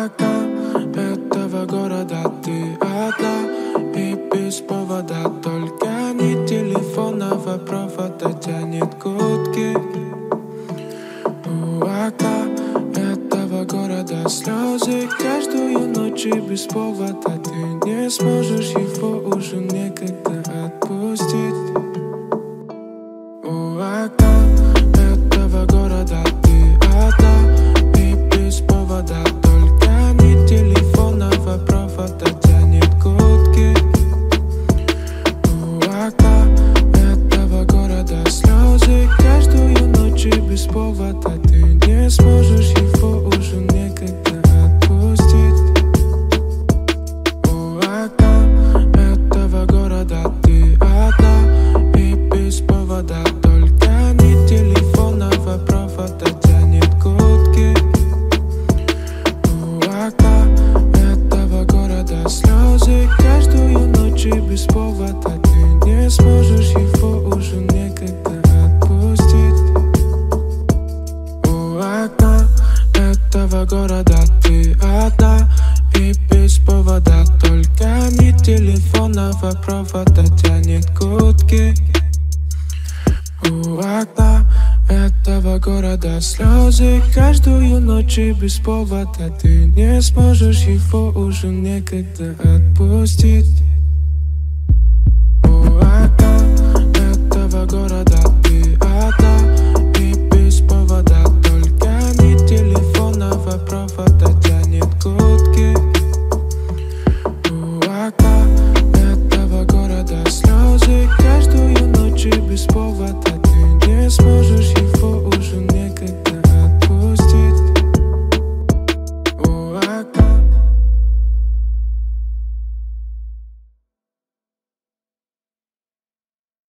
окна этого города ты одна, и без повода только нить телефонного провода тянет гудки. У окна этого города слезы каждую ночь, и без повода ты не сможешь его уже никогда отпустить. У окна этого города ты одна, и без повода только нить телефонного провода тянет гудки. У окна этого города слезы каждую ночь, и без повода ты не сможешь его уже никогда отпустить. У окна этого города ты одна, и без повода только нить телефонного провода тянет гудки. У окна этого города слезы каждую ночь, и без повода ты не сможешь его уже никогда отпустить. У окна этого города ты одна, и без повода только нить телефонного провода тянет гудки. У окна этого города слезы каждую ночь, и без повода ты не сможешь его уже никогда отпустить.